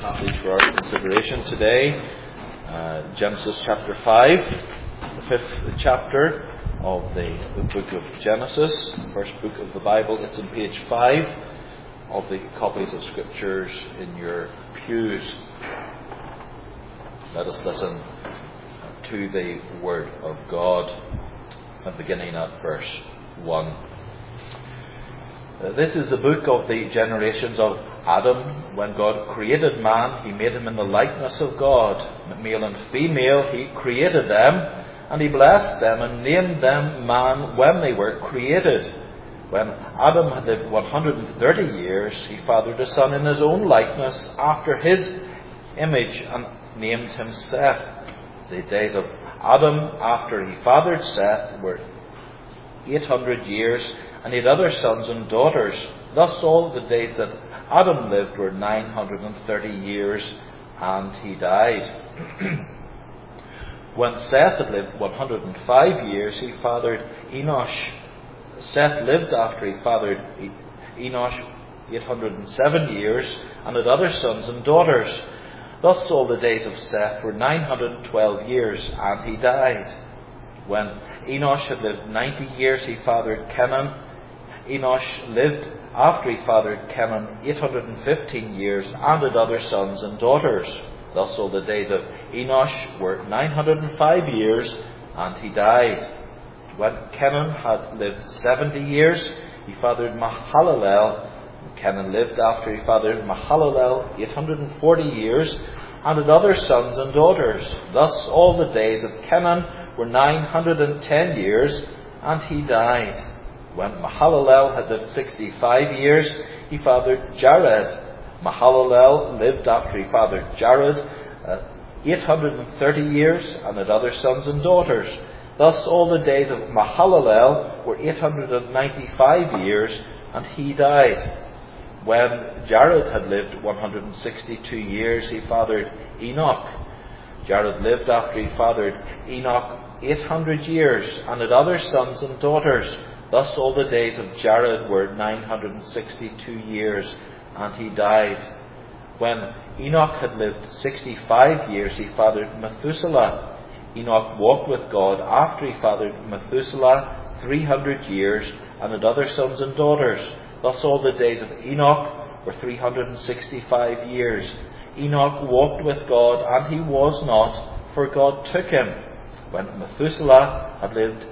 passage for our consideration today, Genesis chapter 5, the fifth chapter of the book of Genesis, first book of the Bible. It's on page 5 of the copies of Scriptures in your pews. Let us listen to the Word of God, beginning at verse 1. This is the book of the generations of Adam. When God created man, He made him in the likeness of God. Male and female, He created them, and He blessed them and named them man when they were created. When Adam had lived 130 years, he fathered a son in his own likeness, after his image, and named him Seth. The days of Adam after he fathered Seth were 800 years, and he had other sons and daughters. Thus all the days that Adam lived were 930 years, and he died. When Seth had lived 105 years, he fathered Enosh. Seth lived after he fathered Enosh 807 years, and had other sons and daughters. Thus all the days of Seth were 912 years, and he died. When Enosh had lived 90 years, he fathered Kenan. Enosh lived after he fathered Kenan 815 years, and had other sons and daughters. Thus all the days of Enosh were 905 years, and he died. When Kenan had lived 70 years, he fathered Mahalalel. Kenan lived after he fathered Mahalalel 840 years, and had other sons and daughters. Thus all the days of Kenan were 910 years, and he died. When Mahalalel had lived 65 years, he fathered Jared. Mahalalel lived after he fathered Jared 830 years, and had other sons and daughters. Thus all the days of Mahalalel were 895 years, and he died. When Jared had lived 162 years, he fathered Enoch. Jared lived after he fathered Enoch 800 years, and had other sons and daughters. Thus all the days of Jared were 962 years, and he died. When Enoch had lived 65 years, he fathered Methuselah. Enoch walked with God after he fathered Methuselah 300 years, and had other sons and daughters. Thus all the days of Enoch were 365 years. Enoch walked with God, and he was not, for God took him. When Methuselah had lived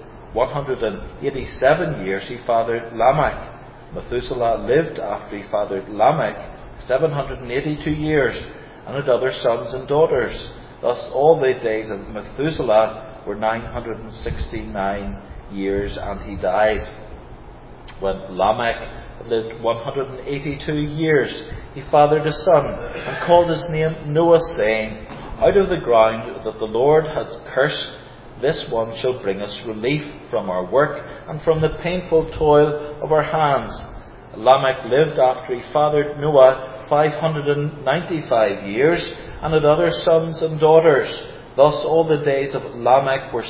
187 years, he fathered Lamech. Methuselah lived after he fathered Lamech 782 years, and had other sons and daughters. Thus all the days of Methuselah were 969 years, and he died. When Lamech lived 182 years, he fathered a son, and called his name Noah, saying, Out of the ground that the Lord has cursed, this one shall bring us relief from our work, and from the painful toil of our hands. Lamech lived after he fathered Noah 595 years, and had other sons and daughters. Thus all the days of Lamech were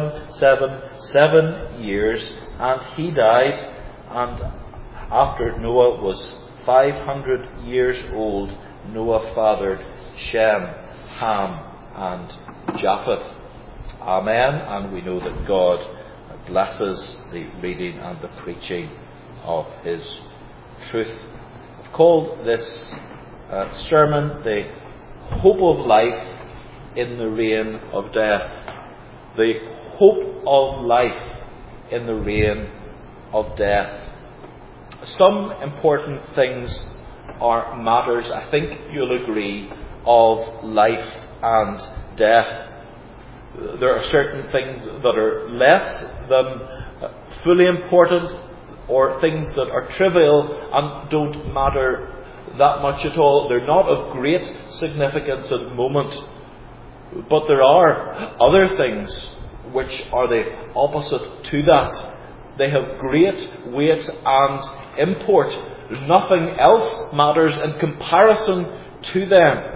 777 years, and he died. And after Noah was 500 years old, Noah fathered Shem, Ham, and Japheth. Amen. And we know that God blesses the reading and the preaching of His truth. I've called this sermon the hope of life in the reign of death. The hope of life in the reign of death. Some important things are matters, I think you'll agree, of life and death. There are certain things that are less than fully important, or things that are trivial and don't matter that much at all. They're not of great significance at the moment. But there are other things which are the opposite to that. They have great weight and import. Nothing else matters in comparison to them.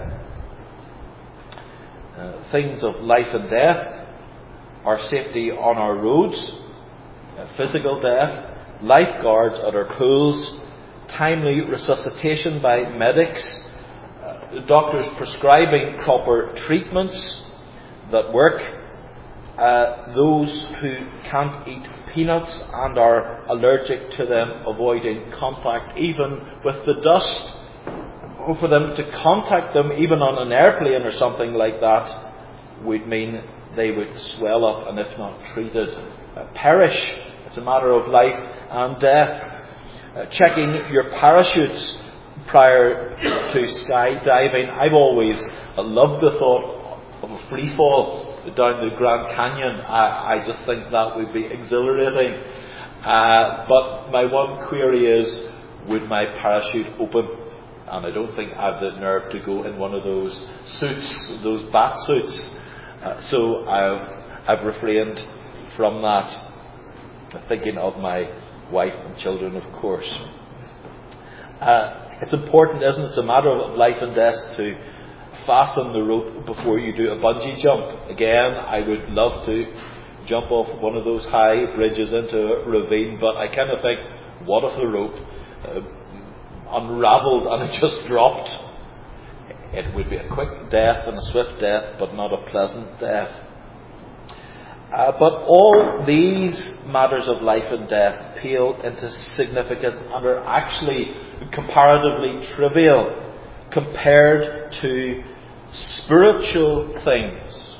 Things of life and death are safety on our roads, physical death, lifeguards at our pools, timely resuscitation by medics, doctors prescribing proper treatments that work, those who can't eat peanuts and are allergic to them avoiding contact even with the dust, or for them to contact them even on an airplane or something like that would mean they would swell up and, if not treated, perish. It's a matter of life and death. Checking your parachutes prior to skydiving. I've always loved the thought of a free fall down the Grand Canyon. I just think that would be exhilarating. But my one query is, would my parachute open? And I don't think I have the nerve to go in one of those suits, those bat suits. So I've refrained from that. Thinking of my wife and children, of course. It's important, isn't it? It's a matter of life and death to fasten the rope before you do a bungee jump. Again, I would love to jump off one of those high bridges into a ravine, but I kind of think, what if the rope unravelled and it just dropped? It would be a quick death and a swift death, but not a pleasant death. But all these matters of life and death pale into significance and are actually comparatively trivial compared to spiritual things.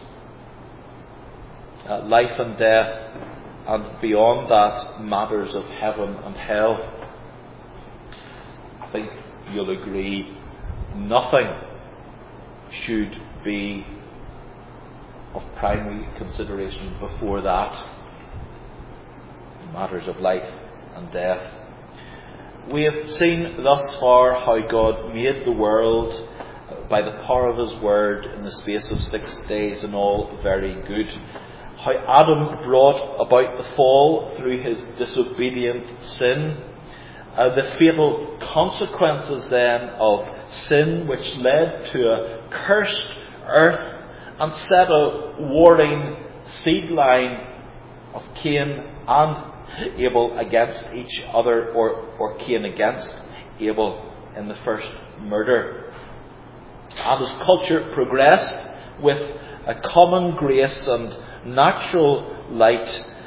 Life and death, and beyond that, matters of heaven and hell. I think you'll agree, nothing should be of primary consideration before that. Matters of life and death. We have seen thus far how God made the world by the power of His Word in the space of 6 days, and all very good. How Adam brought about the fall through his disobedient sin. The fatal consequences then of sin, which led to a cursed earth and set a warring seed line of Cain and Abel against each other, or Cain against Abel in the first murder. And as culture progressed with a common grace and natural light,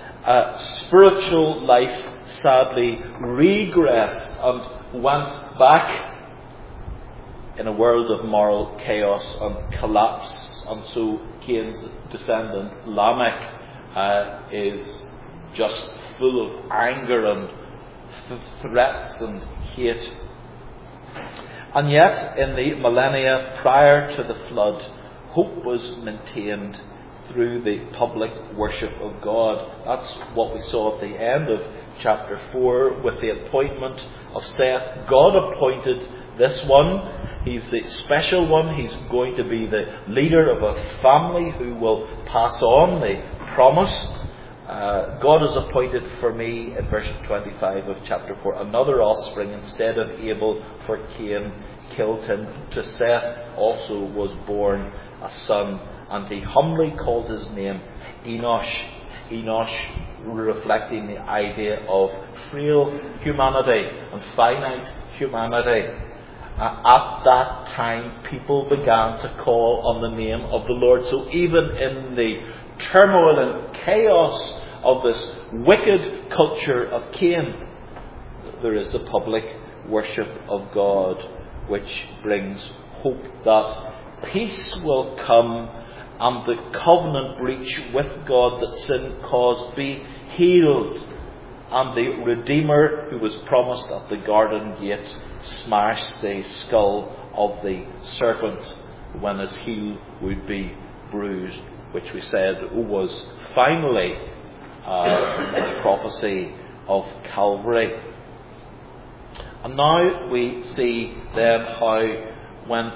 spiritual life sadly regressed and went back in a world of moral chaos and collapse. And so Cain's descendant Lamech is just full of anger and threats and hate. And yet, in the millennia prior to the flood, hope was maintained through the public worship of God. That's what we saw at the end of chapter 4 with the appointment of Seth. God appointed this one. He's the special one. He's going to be the leader of a family who will pass on the promise. God has appointed for me, in verse 25 of chapter 4, another offspring instead of Abel, for Cain killed him. To Seth also was born a son, and he humbly called his name Enosh. Enosh reflecting the idea of frail humanity and finite humanity. At that time, people began to call on the name of the Lord. So even in the turmoil and chaos of this wicked culture of Cain, there is a public worship of God, which brings hope that peace will come and the covenant breach with God that sin caused be healed, and the Redeemer who was promised at the garden gate smash the skull of the serpent when his heel would be bruised, which we said was finally the prophecy of Calvary. And now we see then how when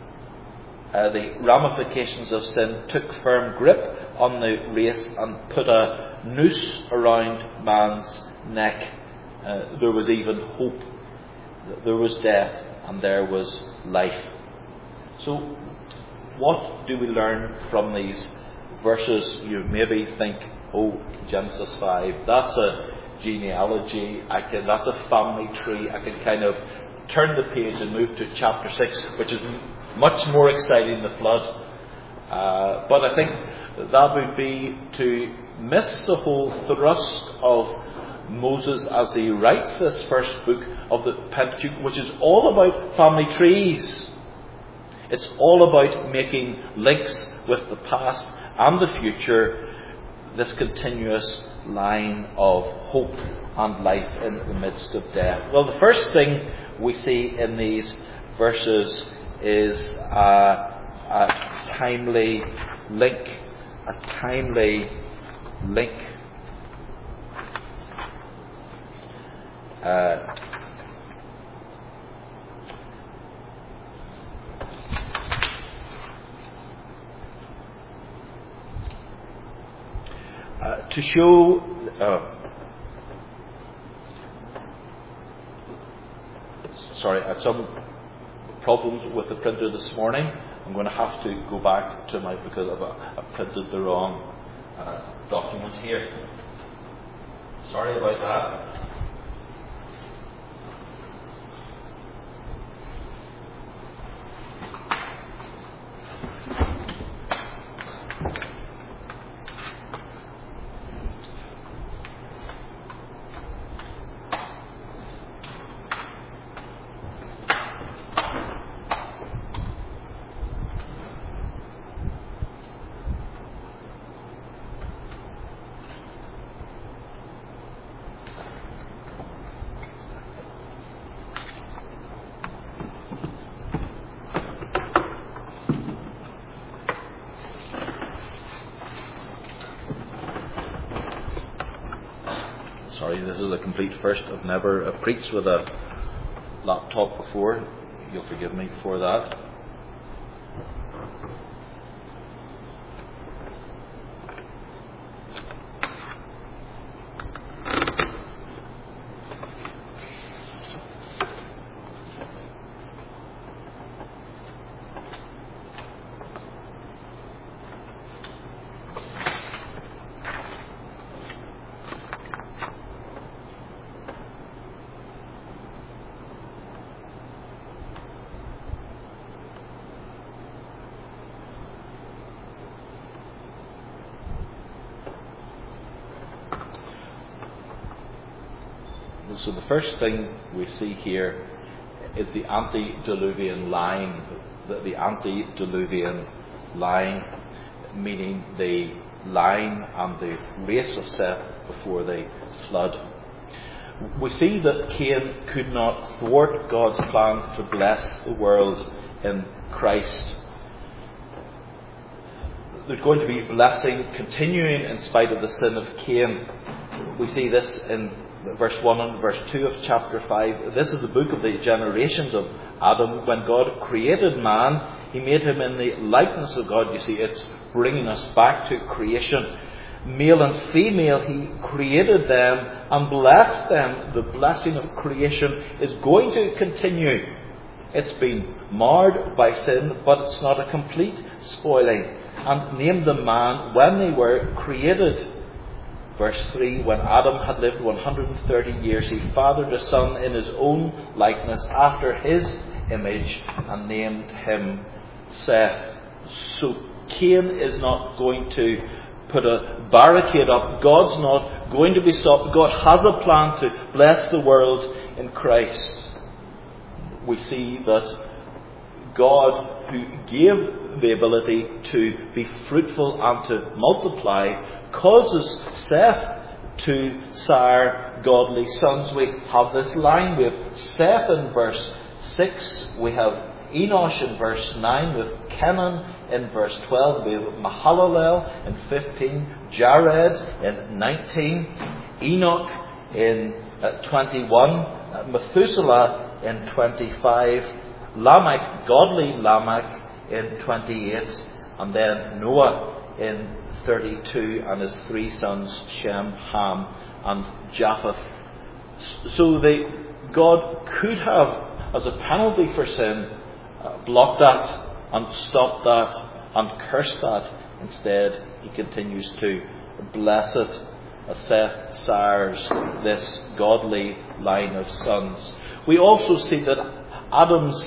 the ramifications of sin took firm grip on the race and put a noose around man's neck, there was even hope. There was death and there was life. So what do we learn from these verses? You maybe think, oh, Genesis 5, that's a genealogy, that's a family tree. I can kind of turn the page and move to chapter 6, which is much more exciting, the flood. But I think that would be to miss the whole thrust of Moses as he writes this first book of the Pentateuch, which is all about family trees. It's all about making links with the past and the future, this continuous line of hope and life in the midst of death. Well, the first thing we see in these verses is a timely link. A timely link. To show sorry, I had some problems with the printer this morning. I'm going to have to go back to because I've printed the wrong document here. Sorry about that. Sorry, this is a complete first. I've never preached with a laptop before. You'll forgive me for that. So the first thing we see here is the antediluvian line. The antediluvian line, meaning the line and the race of Seth before the flood. We see that Cain could not thwart God's plan to bless the world in Christ. There's going to be blessing continuing in spite of the sin of Cain. We see this in verse 1 and verse 2 of chapter 5. This is the book of the generations of Adam. When God created man, He made him in the likeness of God. You see, it's bringing us back to creation. Male and female, He created them and blessed them. The blessing of creation is going to continue. It's been marred by sin, but it's not a complete spoiling. And named the man when they were created. Verse 3, when Adam had lived 130 years, he fathered a son in his own likeness, after his image, and named him Seth. So Cain is not going to put a barricade up. God's not going to be stopped. God has a plan to bless the world in Christ. We see that God, who gave the ability to be fruitful and to multiply, causes Seth to sire godly sons. We have this line. We have Seth in verse 6. We have Enosh in verse 9. We have Kenan in verse 12. We have Mahalalel in 15. Jared in 19. Enoch in 21. Methuselah in 25. Lamech, godly Lamech, in 28, and then Noah in 32, and his three sons, Shem, Ham, and Japheth. So God could have, as a penalty for sin, blocked that, and stopped that, and cursed that. Instead, He continues to bless it, as Seth sires this godly line of sons. We also see that Adam's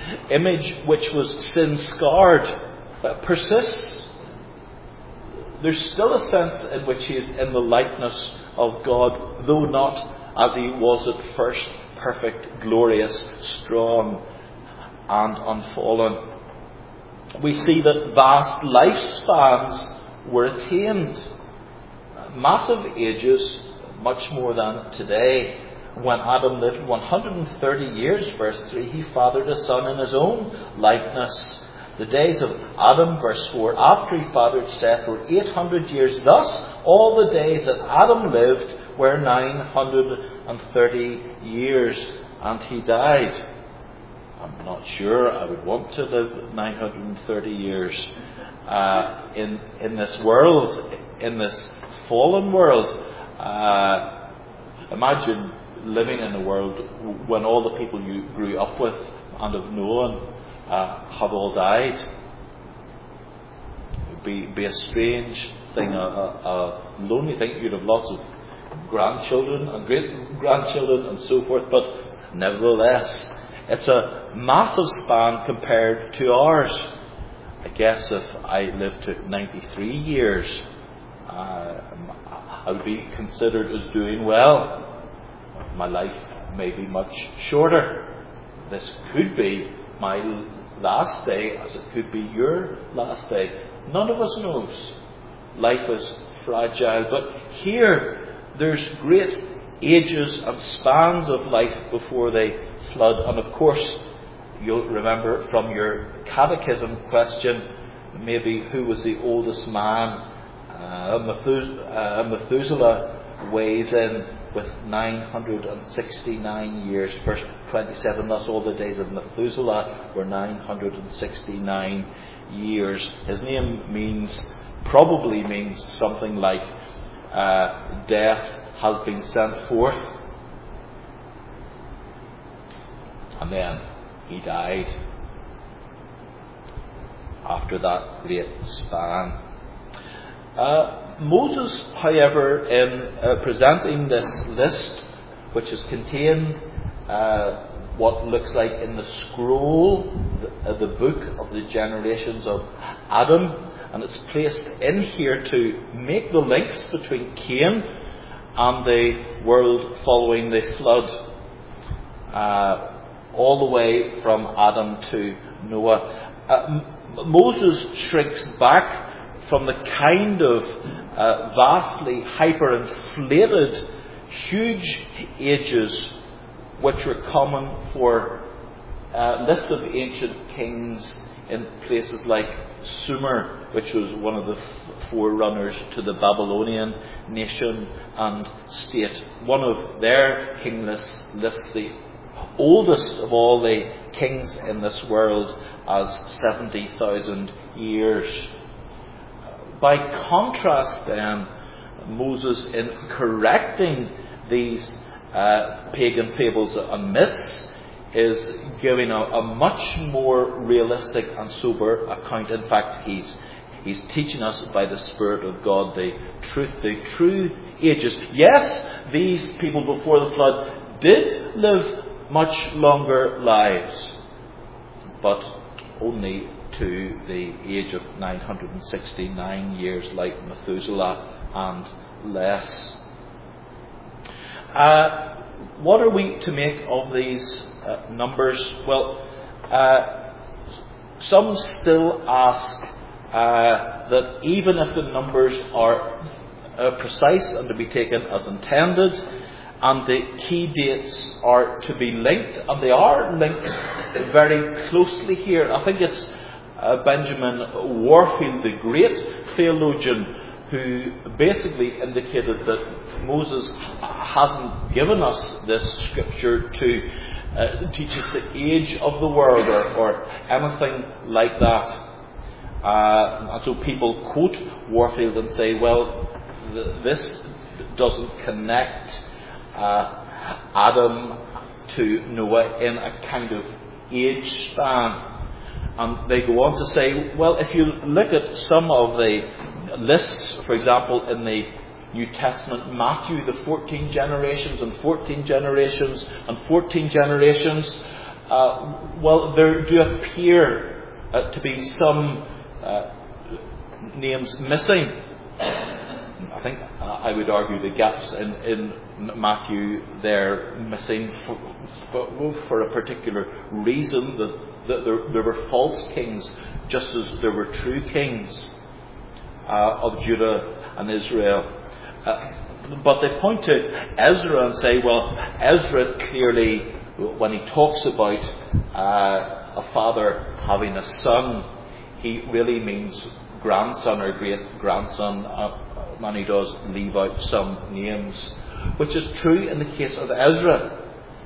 image which was sin-scarred persists. There's still a sense in which he is in the likeness of God, though not as he was at first, perfect, glorious, strong, and unfallen. We see that vast lifespans were attained. Massive ages, much more than today. When Adam lived 130 years, verse 3, he fathered a son in his own likeness. The days of Adam, verse 4, after he fathered Seth, were 800 years. Thus, all the days that Adam lived were 930 years, and he died. I'm not sure I would want to live 930 years in this world, in this fallen world. Imagine living in a world when all the people you grew up with and have known have all died. It would be a strange thing, a lonely thing. You'd have lots of grandchildren and great-grandchildren and so forth, but nevertheless, it's a massive span compared to ours. I guess if I lived to 93 years, I would be considered as doing well. My life may be much shorter. This could be my last day, as it could be your last day. None of us knows. Life is fragile. But here, there's great ages and spans of life before the flood. And of course, you'll remember from your catechism question, maybe who was the oldest man. Methuselah weighs in with 969 years. Verse 27, thus all the days of Methuselah were 969 years. His name probably means something like death has been sent forth. And then he died after that great span. Moses, however, in presenting this list, which is contained what looks like in the scroll, the book of the generations of Adam, and it's placed in here to make the links between Cain and the world following the flood, all the way from Adam to Noah. Moses shrinks back from the kind of vastly hyperinflated, huge ages which were common for lists of ancient kings in places like Sumer, which was one of the forerunners to the Babylonian nation and state. One of their king lists the oldest of all the kings in this world as 70,000 years. By contrast, then, Moses, in correcting these pagan fables and myths, is giving a much more realistic and sober account. In fact, he's teaching us by the Spirit of God the true ages. Yes, these people before the flood did live much longer lives, but only to the age of 969 years, like Methuselah, and less. What are we to make of these numbers? Well, some still ask that even if the numbers are precise and to be taken as intended, and the key dates are to be linked, and they are linked very closely here. I think it's Benjamin Warfield, the great theologian, who basically indicated that Moses hasn't given us this scripture to teach us the age of the world or anything like that. And so people quote Warfield and say, well, this doesn't connect Adam to Noah in a kind of age span. And they go on to say, well, if you look at some of the lists, for example, in the New Testament, Matthew, the 14 generations and 14 generations and 14 generations, Well, there do appear to be some names missing. I think I would argue the gaps in Matthew there missing for a particular reason, that there were false kings just as there were true kings of Judah and Israel. But they point to Ezra and say, well, Ezra clearly, when he talks about a father having a son, he really means grandson or great-grandson, and he does leave out some names, which is true in the case of Ezra.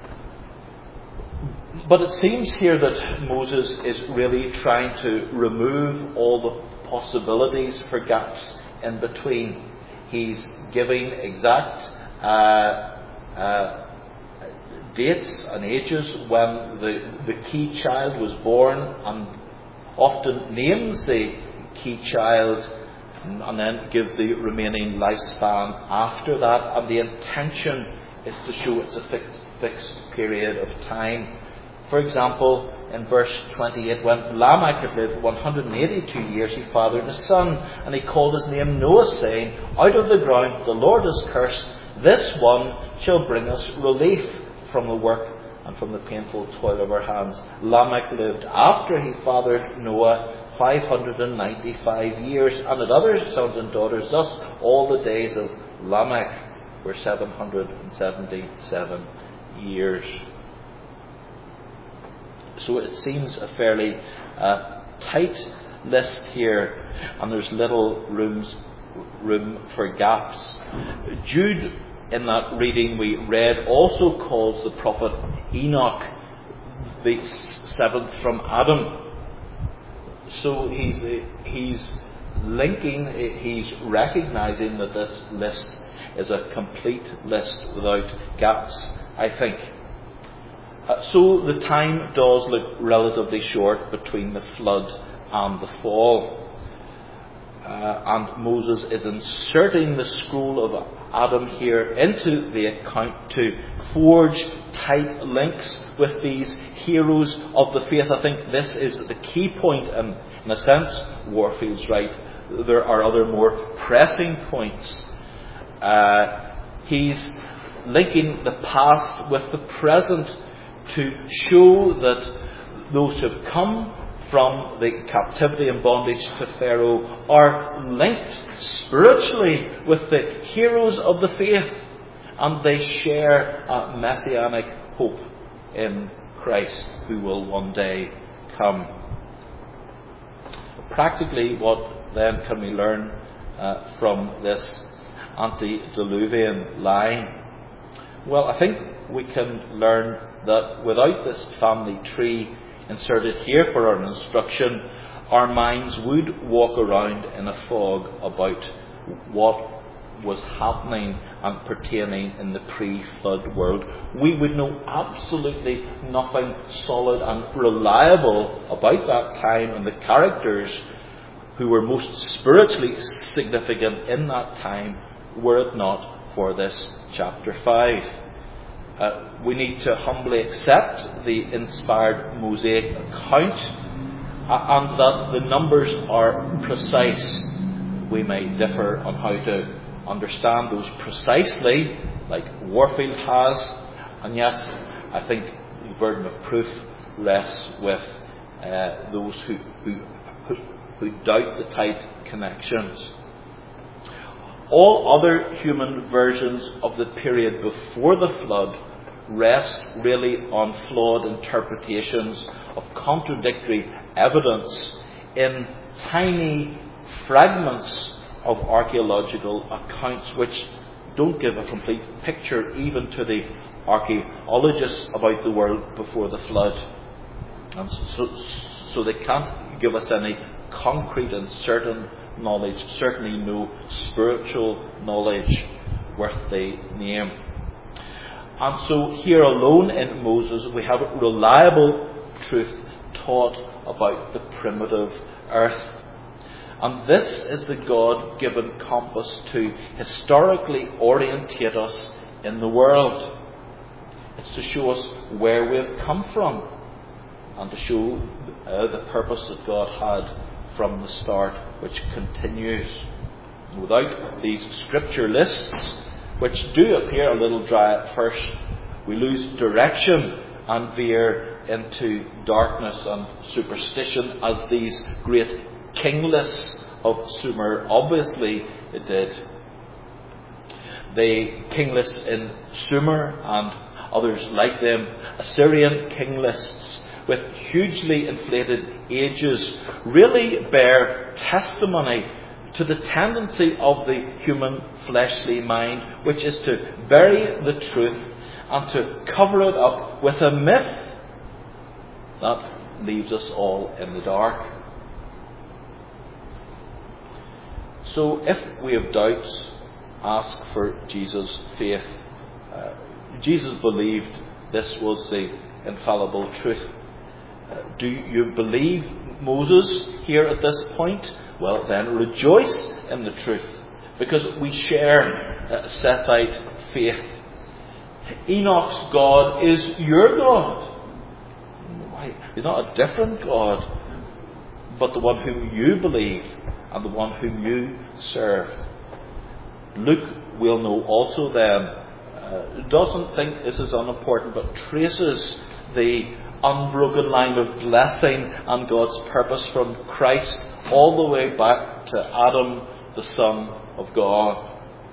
But it seems here that Moses is really trying to remove all the possibilities for gaps in between. He's giving exact dates and ages when the key child was born, and often names the key child and then gives the remaining lifespan after that. And the intention is to show it's a fixed period of time. For example, in verse 28, when Lamech had lived 182 years, he fathered a son, and he called his name Noah, saying, out of the ground the Lord has cursed, this one shall bring us relief from the work and from the painful toil of our hands. Lamech lived after he fathered Noah 595 years, and had other sons and daughters. Thus all the days of Lamech were 777 years. So it seems a fairly tight list here, and there's little room for gaps. Jude, in that reading we read, also calls the prophet Enoch the seventh from Adam. So he's linking, he's recognizing that this list is a complete list without gaps, I think. So the time does look relatively short between the flood and the fall. And Moses is inserting the scroll of Adam here into the account to forge tight links with these heroes of the faith. I think this is the key point, and in a sense, Warfield's right. There are other more pressing points. He's linking the past with the present to show that those who have come from the captivity and bondage to Pharaoh are linked spiritually with the heroes of the faith, and they share a messianic hope in Christ who will one day come. Practically, what then can we learn from this antediluvian line? Well, I think we can learn that without this family tree inserted here for our instruction, our minds would walk around in a fog about what was happening and pertaining in the pre-flood world. We would know absolutely nothing solid and reliable about that time and the characters who were most spiritually significant in that time, were it not for this chapter 5. We need to humbly accept the inspired Mosaic account, and that the numbers are precise. We may differ on how to understand those precisely, like Warfield has, and yet I think the burden of proof rests with those who doubt the tight connections. All other human versions of the period before the flood rest really on flawed interpretations of contradictory evidence in tiny fragments of archaeological accounts which don't give a complete picture even to the archaeologists about the world before the flood. And so they can't give us any concrete and certain knowledge, certainly no spiritual knowledge worth the name. And so here alone in Moses we have reliable truth taught about the primitive earth. And this is the God-given compass to historically orientate us in the world. It's to show us where we've come from and to show the purpose that God had from the start, which continues. Without these scripture lists, which do appear a little dry at first, we lose direction and veer into darkness and superstition, as these great king lists of Sumer obviously did. The king lists in Sumer and others like them, Assyrian king lists with hugely inflated ages, really bear testimony to the tendency of the human fleshly mind, which is to bury the truth and to cover it up with a myth that leaves us all in the dark. So if we have doubts, ask for Jesus' faith. Jesus believed this was the infallible truth. Do you believe Moses here at this point? Well, then rejoice in the truth, because we share Sethite faith. Enoch's God is your God. Why? He's not a different God, but the one whom you believe and the one whom you serve. Luke, we'll know also then, doesn't think this is unimportant, but traces the unbroken line of blessing and God's purpose from Christ all the way back to Adam, the Son of God.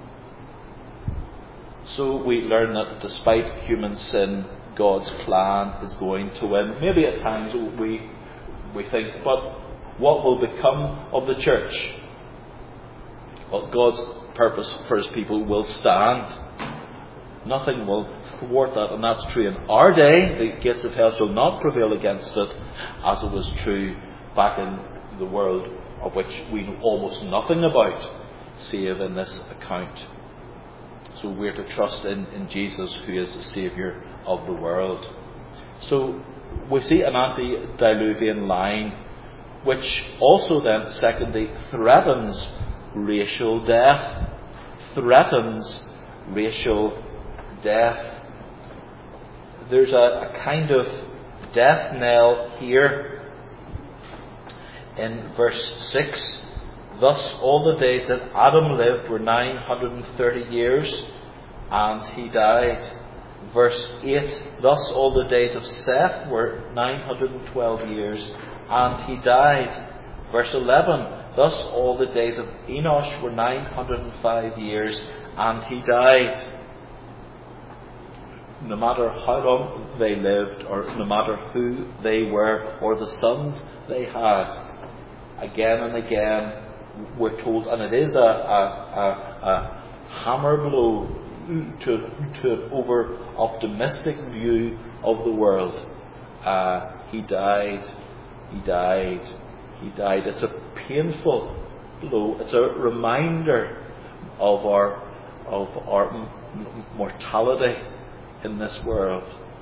So we learn that despite human sin, God's plan is going to win. Maybe at times we think, but what will become of the church? Well, God's purpose for his people will stand. Nothing will thwart that, and that's true in our day. The gates of hell shall not prevail against it, as it was true back in the world of which we know almost nothing about, save in this account. So we're to trust in Jesus, who is the Saviour of the world. So we see an antediluvian line, which also then, secondly, threatens racial death. Threatens racial death. There's a kind of death knell here in verse 6. Thus all the days that Adam lived were 930 years, and he died. Verse 8. Thus all the days of Seth were 912 years, and he died. Verse 11. Thus all the days of Enosh were 905 years, and he died. No matter how long they lived, or no matter who they were, or the sons they had, again and again we're told, and it is a hammer blow to an over-optimistic view of the world. He died. He died. He died. It's a painful blow. It's a reminder of our mortality in this world.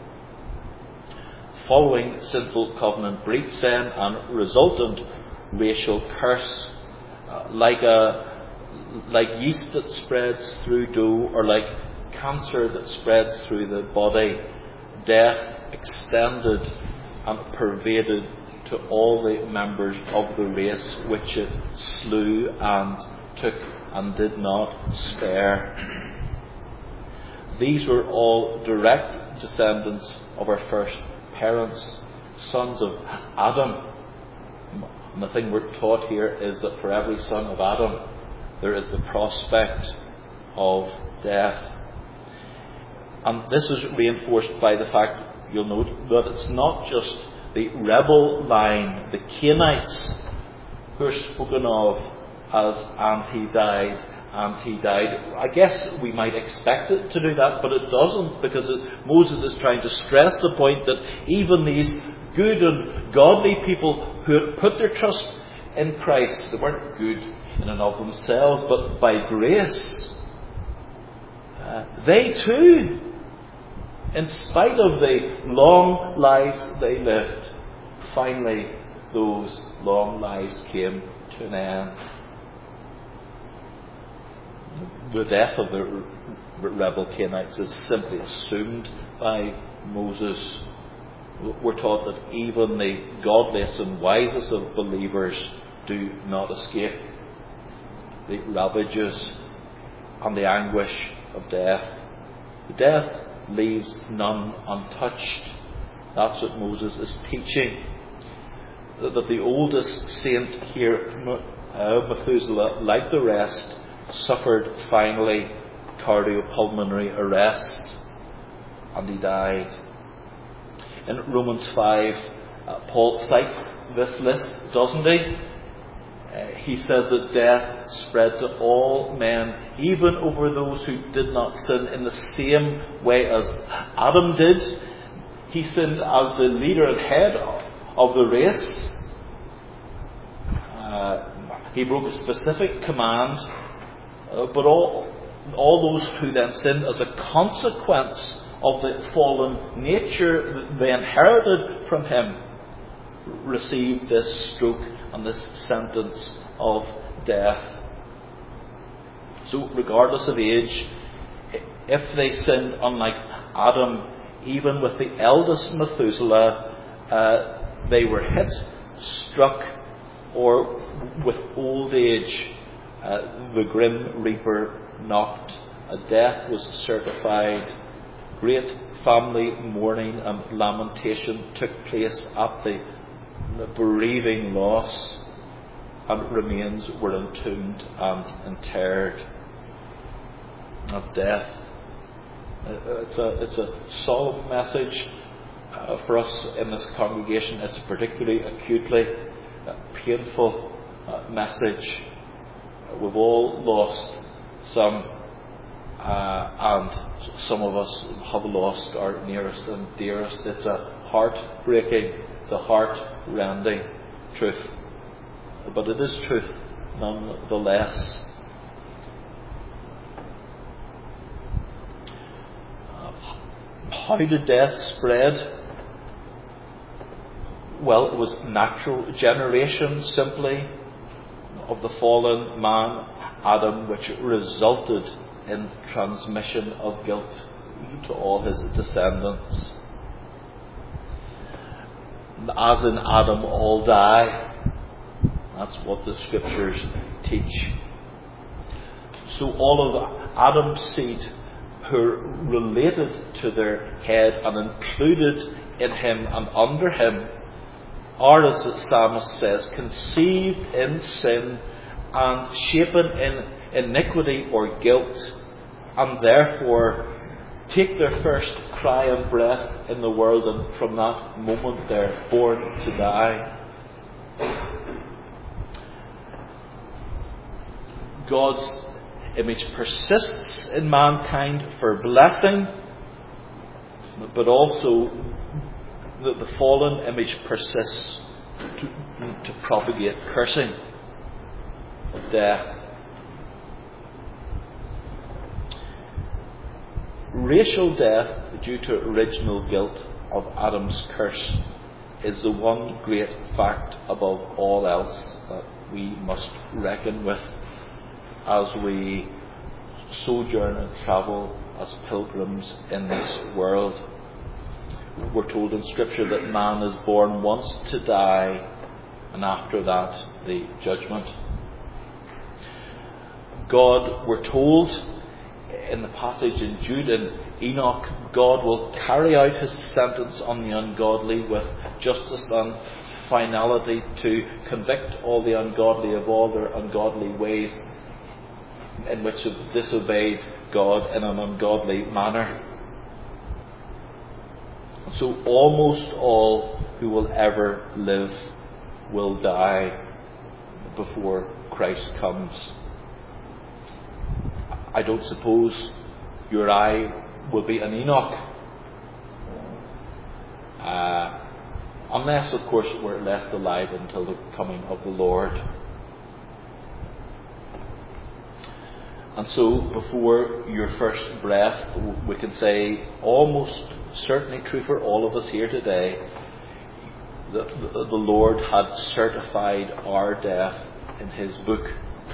Following sinful covenant breach then, and resultant racial curse, like yeast that spreads through dough, or like cancer that spreads through the body, death extended and pervaded to all the members of the race which it slew and took and did not spare. These were all direct descendants of our first parents, sons of Adam. And the thing we're taught here is that for every son of Adam, there is the prospect of death. And this is reinforced by the fact, you'll note, that it's not just the rebel line, the Cainites, who are spoken of as "and he died, and he died." I guess we might expect it to do that, but it doesn't, because Moses is trying to stress the point that even these good and godly people who had put their trust in Christ, they weren't good in and of themselves, but by grace, they too, in spite of the long lives they lived, finally those long lives came to an end. The death of the rebel Cainites is simply assumed by Moses. We're taught that even the godliest and wisest of believers do not escape the ravages and the anguish of death. Death leaves none untouched. That's what Moses is teaching. That the oldest saint here, Methuselah, like the rest, suffered finally cardiopulmonary arrest, and he died. In Romans 5, Paul cites this list, doesn't he? He says that death spread to all men, even over those who did not sin, in the same way as Adam did. He sinned as the leader and head of the race. He broke a specific command, but all those who then sinned as a consequence of the fallen nature they inherited from him received this stroke and this sentence of death. So regardless of age, if they sinned unlike Adam, even with the eldest Methuselah, they were hit, struck, or with old age, the grim reaper knocked. A death was certified. Great family mourning and lamentation took place at the bereaving loss, and remains were entombed and interred. That's death. It's a solemn message for us in this congregation. It's a particularly acutely painful message. We've all lost some, and some of us have lost our nearest and dearest. It's a heart-breaking, it's a heart-rending truth. But it is truth nonetheless. How did death spread? Well, it was natural generation simply of the fallen man, Adam, which resulted in transmission of guilt to all his descendants. As in Adam all die. That's what the scriptures teach. So all of Adam's seed who are related to their head and included in him and under him are, as the psalmist says, conceived in sin and shapen in iniquity or guilt, and therefore take their first cry and breath in the world, and from that moment they're born to die. God's image persists in mankind for blessing, but also the fallen image persists to propagate cursing, death. Racial death due to original guilt of Adam's curse is the one great fact above all else that we must reckon with as we sojourn and travel as pilgrims in this world. We're told in Scripture that man is born once to die, and after that the judgment. God, we're told in the passage in Jude and Enoch, God will carry out his sentence on the ungodly with justice and finality to convict all the ungodly of all their ungodly ways in which have disobeyed God in an ungodly manner. So almost all who will ever live will die before Christ comes. I don't suppose you or I will be an Enoch. Unless, of course, we're left alive until the coming of the Lord. And so, before your first breath, we can say, almost certainly true for all of us here today, that the Lord had certified our death in his book.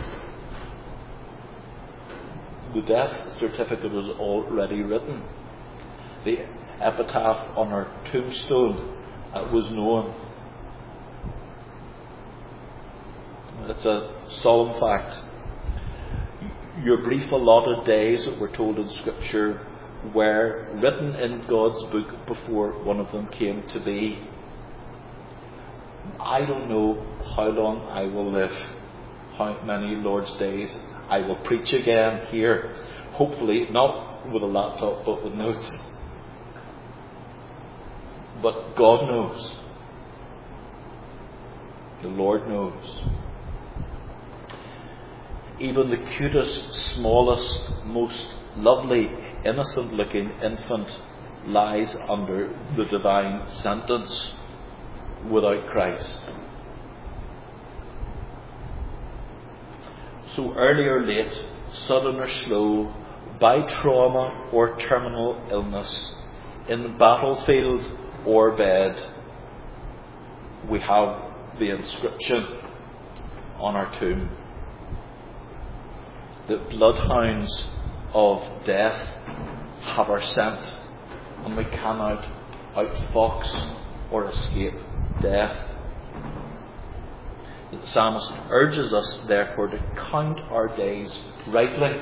The death certificate was already written. The epitaph on our tombstone was known. It's a solemn fact. Your brief allotted days, that we're told in Scripture, were written in God's book before one of them came to be. I don't know how long I will live, how many Lord's days I will preach again here. Hopefully not with a laptop, but with notes. But God knows. The Lord knows. Even the cutest, smallest, most lovely, innocent-looking infant lies under the divine sentence without Christ. So early or late, sudden or slow, by trauma or terminal illness, in battlefield or bed, we have the inscription on our tomb. The bloodhounds of death have our scent, and we cannot outfox or escape death. The psalmist urges us, therefore, to count our days rightly.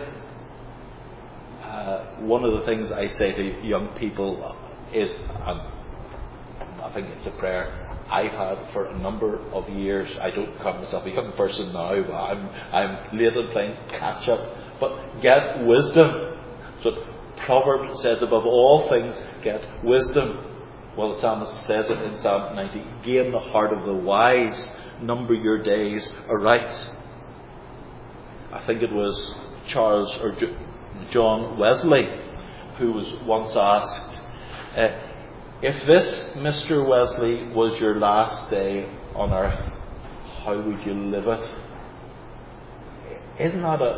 One of the things I say to young people is, I think it's a prayer I've had for a number of years. I don't count myself a young person now, but I'm late in playing catch up. But get wisdom. So Proverbs says, above all things, get wisdom. Well, the psalmist says it in Psalm 90, gain the heart of the wise, number your days aright. I think it was Charles or John Wesley who was once asked, if this, Mr. Wesley, was your last day on earth, how would you live it? Isn't that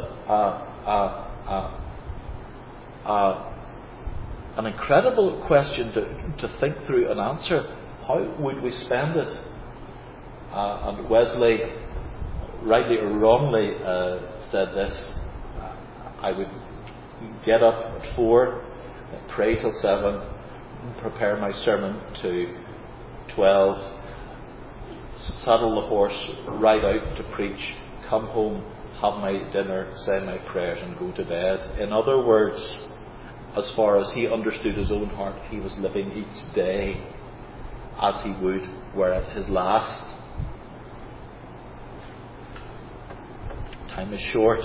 an incredible question to think through and answer? How would we spend it? And Wesley, rightly or wrongly, said this: I would get up at 4, pray till 7, prepare my sermon to 12, saddle the horse, ride out to preach, come home, have my dinner, say my prayers, and go to bed. In other words, as far as he understood his own heart, he was living each day as he would were it his last. Time is short.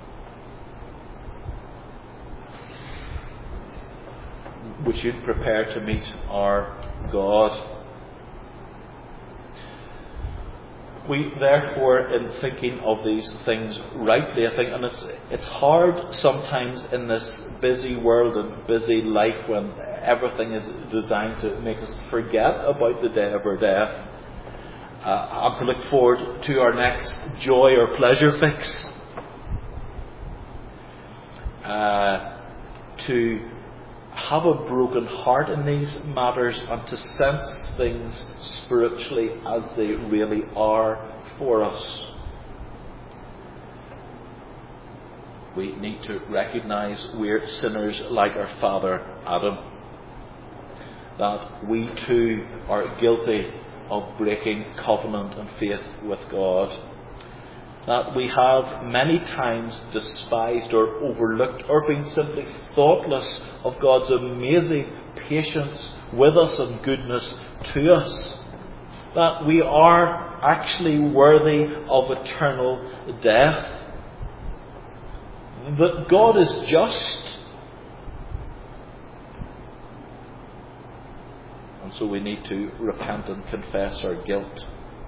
We should prepare to meet our God. We therefore, in thinking of these things rightly, I think, and it's hard sometimes in this busy world and busy life when everything is designed to make us forget about the day of our death, and to look forward to our next joy or pleasure fix, to have a broken heart in these matters, and to sense things spiritually as they really are for us. We need to recognise we're sinners like our father Adam, that we too are guilty of breaking covenant and faith with God, that we have many times despised or overlooked or been simply thoughtless of God's amazing patience with us and goodness to us, that we are actually worthy of eternal death, that God is just, and so we need to repent and confess our guilt.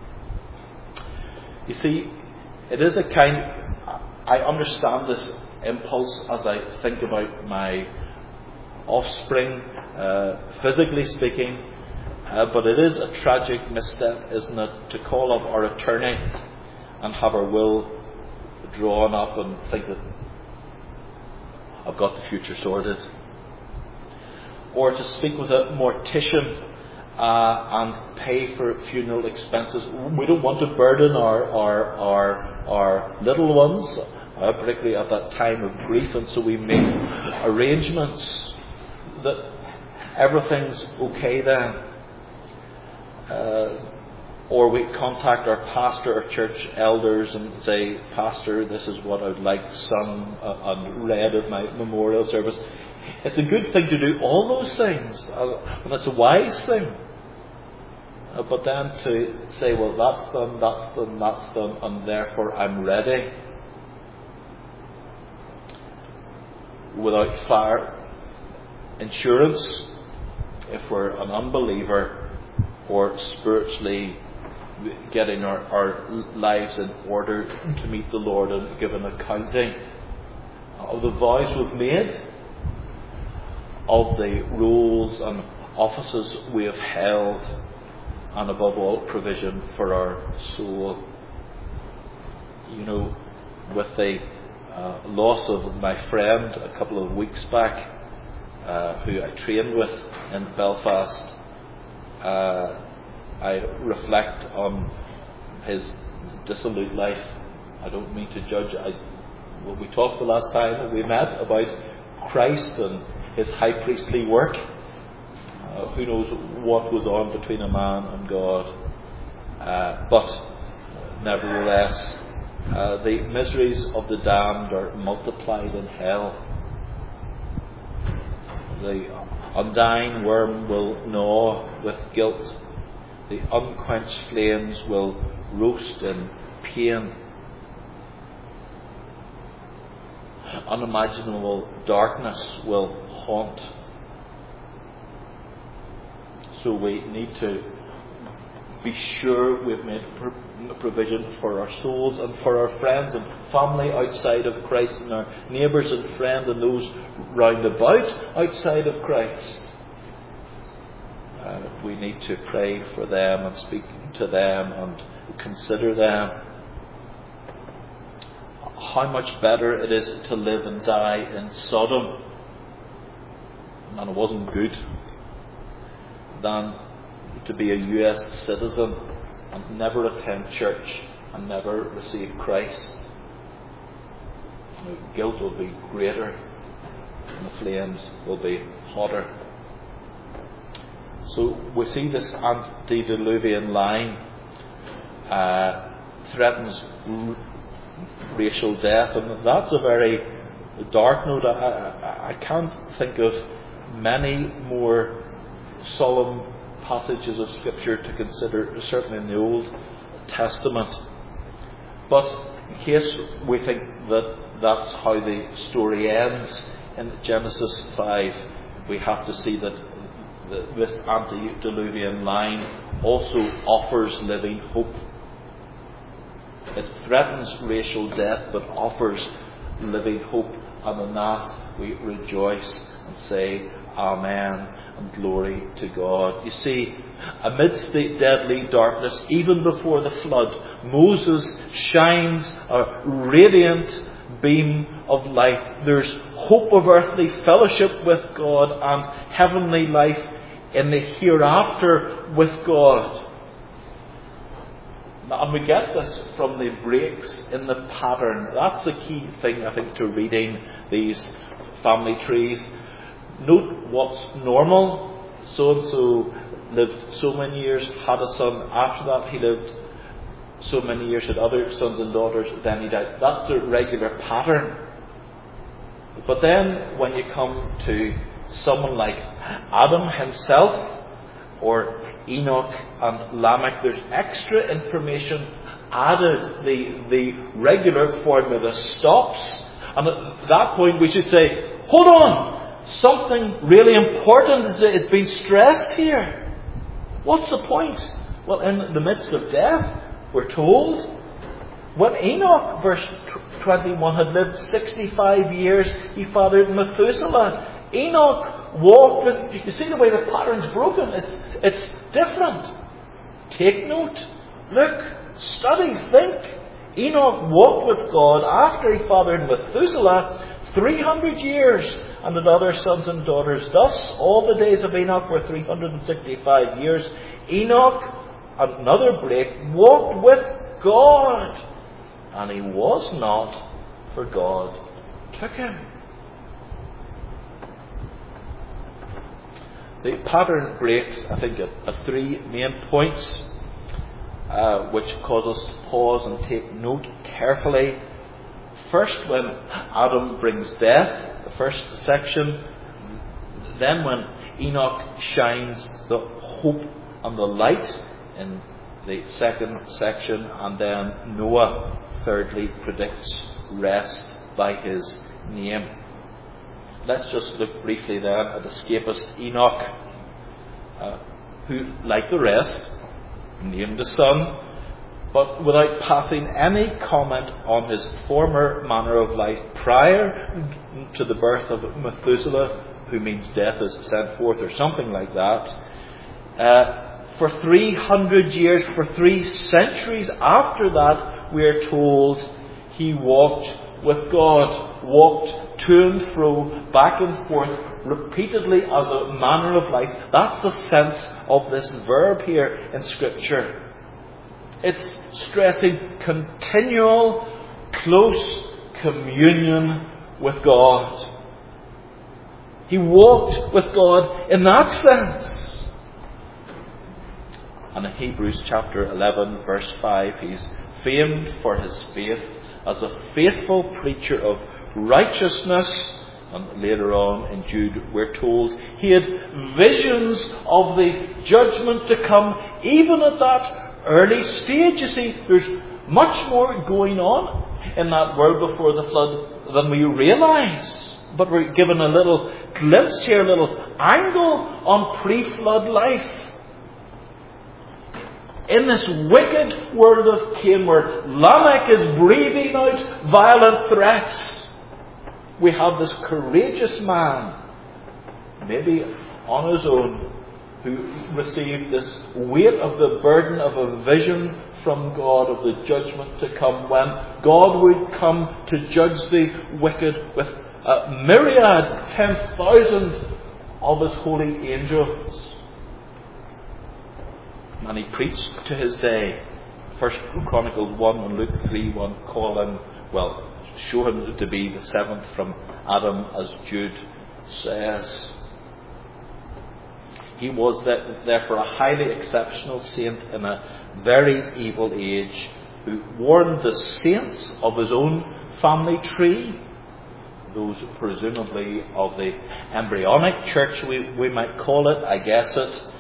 You see, it is a kind, I understand this impulse as I think about my offspring, physically speaking, but it is a tragic misstep, isn't it, to call up our attorney and have our will drawn up and think that I've got the future sorted, or to speak with a mortician and pay for funeral expenses. We don't want to burden our little ones, particularly at that time of grief, and so we make arrangements that everything's okay then. Or we contact our pastor or church elders and say, Pastor, this is what I would like sung and read at my memorial service. It's a good thing to do all those things, and it's a wise thing. But then to say, well, that's done, and therefore I'm ready, without fire insurance, if we're an unbeliever, or spiritually getting our lives in order to meet the Lord and give an accounting of the vows we've made, of the roles and offices we have held, and above all, provision for our soul. You know, with the loss of my friend a couple of weeks back, who I trained with in Belfast, I reflect on his dissolute life. I don't mean to judge. We talked the last time we met about Christ and his high priestly work. Who knows what goes on between a man and God. But nevertheless, the miseries of the damned are multiplied in hell. The undying worm will gnaw with guilt. The unquenched flames will roast in pain. Unimaginable darkness will haunt. So we need to be sure we've made provision for our souls and for our friends and family outside of Christ, and our neighbours and friends and those round about outside of Christ. We need to pray for them and speak to them and consider them. How much better it is to live and die in Sodom, and it wasn't good, than to be a US citizen and never attend church and never receive Christ. The guilt will be greater and the flames will be hotter. So we see this antediluvian line threatens racial death, and that's a very dark note. I can't think of many more solemn passages of Scripture to consider, certainly in the Old Testament. But in case we think that that's how the story ends in Genesis 5, we have to see that this antediluvian line also offers living hope. It threatens racial death, but offers living hope, and in that we rejoice and say Amen and glory to God. You see, amidst the deadly darkness, even before the flood, Moses shines a radiant beam of light. There's hope of earthly fellowship with God and heavenly life in the hereafter with God. And we get this from the breaks in the pattern. That's the key thing, I think, to reading these family trees. Note what's normal. So-and-so lived so many years, had a son. After that he lived so many years, had other sons and daughters, then he died. That's the regular pattern. But then when you come to someone like Adam himself, or Enoch and Lamech, there's extra information added. The regular formula stops, and at that point we should say, hold on, something really important is being stressed here. What's the point? Well, in the midst of death, we're told, when Enoch, verse 21, had lived 65 years, he fathered Methuselah. Enoch walked with... You see the way the pattern's broken? It's different. Take note. Look. Study. Think. Enoch walked with God after he fathered Methuselah 300 years and had other sons and daughters. Thus, all the days of Enoch were 365 years. Enoch, another break, walked with God, and he was not, for God took him. The pattern breaks, I think, at three main points, which cause us to pause and take note carefully. First, when Adam brings death, the first section. Then when Enoch shines the hope and the light in the second section. And then Noah, thirdly, predicts rest by his name. Let's just look briefly then at escapist Enoch, who, like the rest, named a son, but without passing any comment on his former manner of life prior to the birth of Methuselah, who means death is sent forth or something like that. For 300 years, for 3 centuries after that, we are told he walked with God, walked to and fro, back and forth, repeatedly as a manner of life. That's the sense of this verb here in Scripture. It's stressing continual, close communion with God. He walked with God in that sense. And in Hebrews chapter 11, verse 5, he's famed for his faith as a faithful preacher of righteousness. And later on in Jude, we're told he had visions of the judgment to come, even at that early stage. You see, there's much more going on in that world before the flood than we realise. But we're given a little glimpse here, a little angle on pre-flood life. In this wicked world of Cain, where Lamech is breathing out violent threats, we have this courageous man, maybe on his own, who received this weight of the burden of a vision from God of the judgment to come, when God would come to judge the wicked with a myriad, 10,000 of his holy angels. And he preached to his day. 1 Chronicles 1 and Luke 3:1 call him, show him to be the seventh from Adam, as Jude says. He was therefore a highly exceptional saint in a very evil age, who warned the saints of his own family tree, those presumably of the embryonic church, we might call it, I guess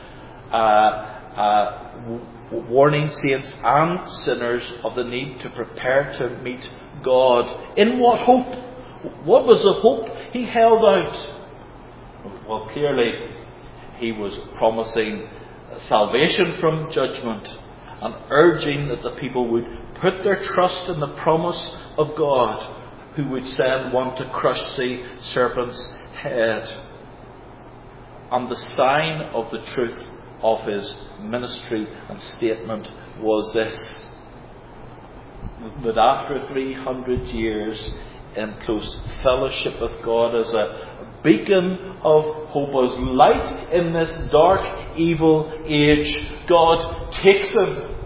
it, warning saints and sinners of the need to prepare to meet God. In what hope? What was the hope he held out? Well, clearly he was promising salvation from judgment and urging that the people would put their trust in the promise of God, who would send one to crush the serpent's head. And the sign of the truth of his ministry and statement was this: that after 300 years in close fellowship with God, as a beacon of hope, as light in this dark, evil age, God takes him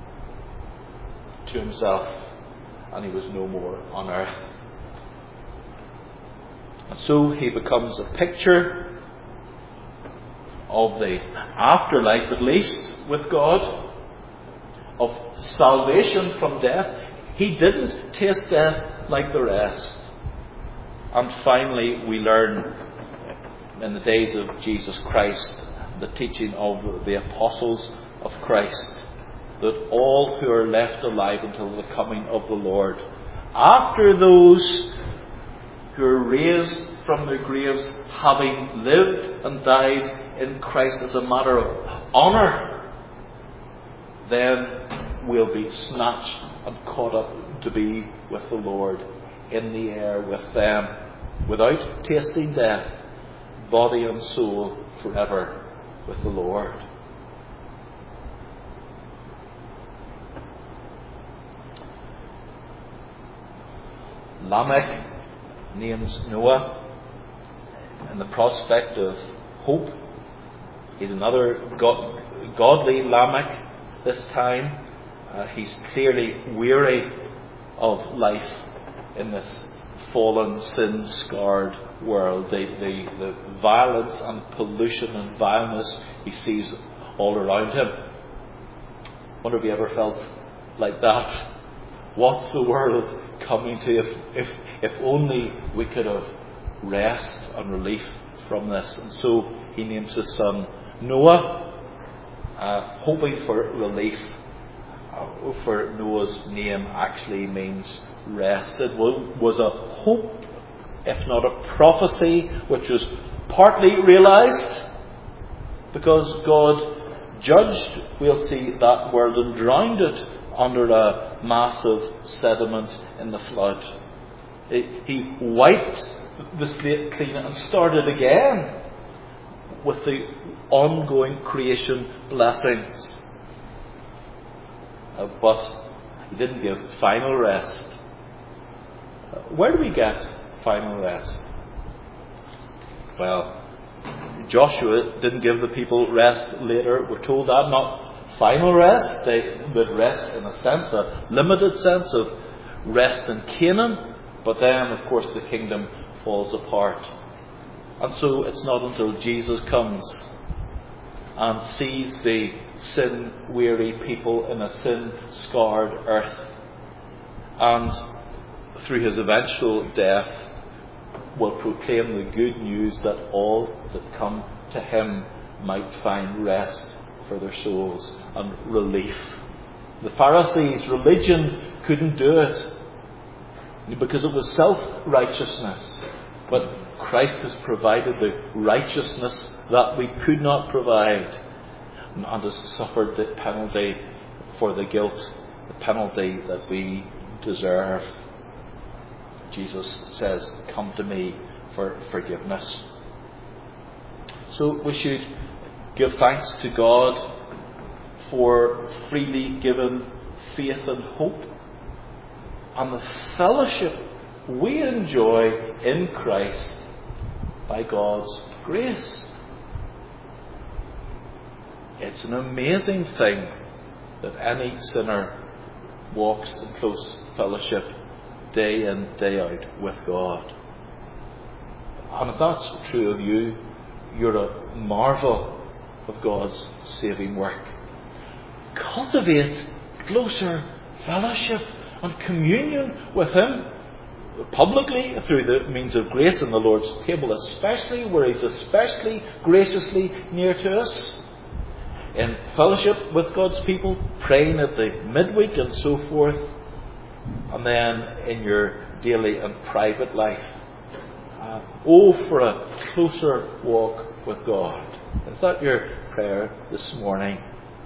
to himself, and he was no more on earth. And so he becomes a picture of the afterlife, at least, with God, of salvation from death. He didn't taste death like the rest. And finally, we learn in the days of Jesus Christ, the teaching of the apostles of Christ, that all who are left alive until the coming of the Lord, after those who are raised from their graves, having lived and died in Christ as a matter of honour, then will be snatched and caught up to be with the Lord in the air with them, without tasting death, body and soul, forever with the Lord. Lamech names Noah in the prospect of hope. He's another godly Lamech this time. He's clearly weary of life in this fallen, sin-scarred world, the violence and pollution and vileness he sees all around him. Wonder if you ever felt like that? What's the world coming to if only we could have rest and relief from this? And so he names his son Noah, hoping for relief. For Noah's name actually means rest. It was a hope, if not a prophecy, which was partly realised because God judged, we'll see, that world and drowned it under a massive sediment in the flood. He wiped the slate clean and started again with the ongoing creation blessings. But he didn't give final rest. Where do we get final rest? Well, Joshua didn't give the people rest later. We're told that, not final rest. They would rest in a sense, a limited sense of rest in Canaan. But then, of course, the kingdom falls apart. And so it's not until Jesus comes and sees the sin-weary people in a sin-scarred earth, and through his eventual death will proclaim the good news that all that come to him might find rest for their souls and relief. The Pharisees' religion couldn't do it because it was self-righteousness, but Christ has provided the righteousness that we could not provide, and has suffered the penalty for the guilt, the penalty that we deserve. Jesus says, "Come to me for forgiveness." So we should give thanks to God for freely given faith and hope and the fellowship we enjoy in Christ by God's grace. It's an amazing thing that any sinner walks in close fellowship day in, day out with God. And if that's true of you, you're a marvel of God's saving work. Cultivate closer fellowship and communion with Him, publicly through the means of grace in the Lord's table especially, where He's especially graciously near to us, in fellowship with God's people, praying at the midweek and so forth, and then in your daily and private life. For a closer walk with God. Is that your prayer this morning?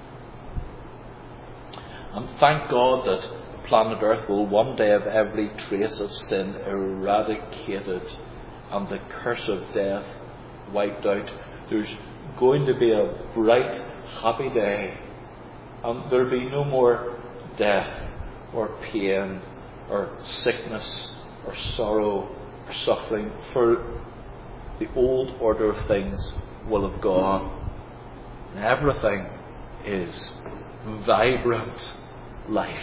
And thank God that planet Earth will one day have every trace of sin eradicated and the curse of death wiped out. There's going to be a bright, happy day, and there'll be no more death or pain or sickness or sorrow or suffering, for the old order of things will have gone. Everything is vibrant life.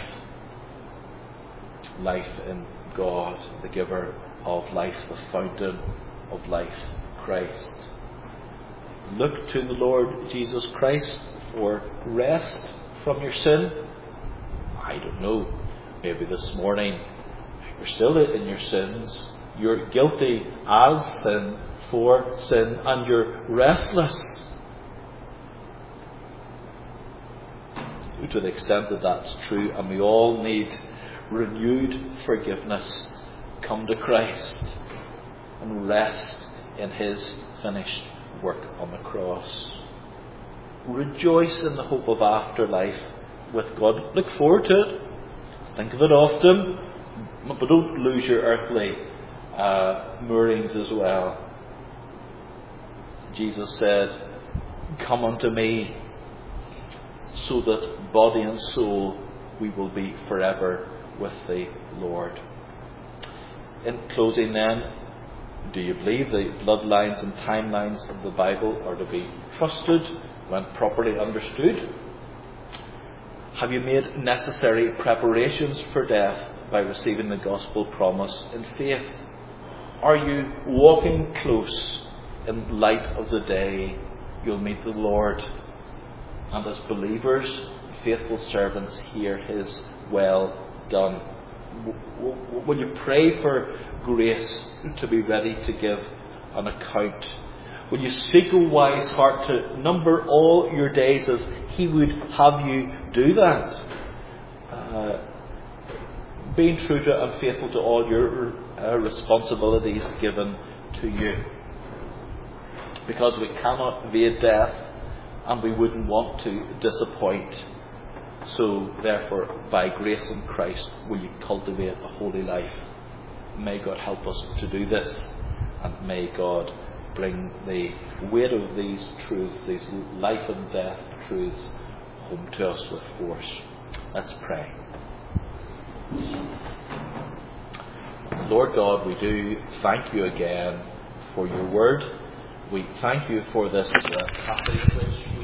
Life in God, the giver of life, the fountain of life, Christ. Look to the Lord Jesus Christ for rest from your sin. I don't know. Maybe this morning you're still in your sins. You're guilty as sin, for sin, and you're restless. To the extent that that's true, and we all need renewed forgiveness, come to Christ and rest in His finished work on the cross. Rejoice in the hope of afterlife with God. Look forward to it. Think of it often, but don't lose your earthly moorings as well. Jesus said, "Come unto me, so that body and soul we will be forever with the Lord." In closing then, do you believe the bloodlines and timelines of the Bible are to be trusted when properly understood? Have you made necessary preparations for death by receiving the gospel promise in faith? Are you walking close in light of the day you'll meet the Lord? And as believers, faithful servants, hear his well done. Will you pray for grace to be ready to give an account? Will you seek a wise heart to number all your days as he would have you do that? Being true to and faithful to all your responsibilities given to you. Because we cannot evade death, and we wouldn't want to disappoint. So therefore, by grace in Christ, will you cultivate a holy life? May God help us to do this, and may God bring the weight of these truths, these life and death truths, home to us with force. Let's pray. Lord God, we do thank you again for your word. We thank you for this passage which